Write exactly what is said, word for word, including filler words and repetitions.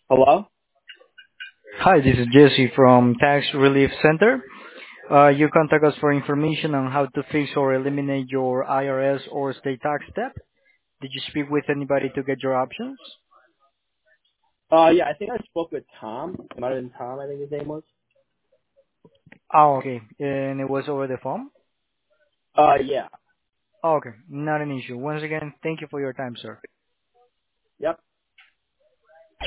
Hello? Hi, this is Jesse from Tax Relief Center. Uh, you contact us for information on how to fix or eliminate your I R S or state tax debt. Did you speak with anybody to get your options? Uh, yeah, I think I spoke with Tom. It might have been Tom, I think his name was. Oh, okay. And it was over the phone? Uh, yeah. Oh, okay. Not an issue. Once again, thank you for your time, sir. Yep.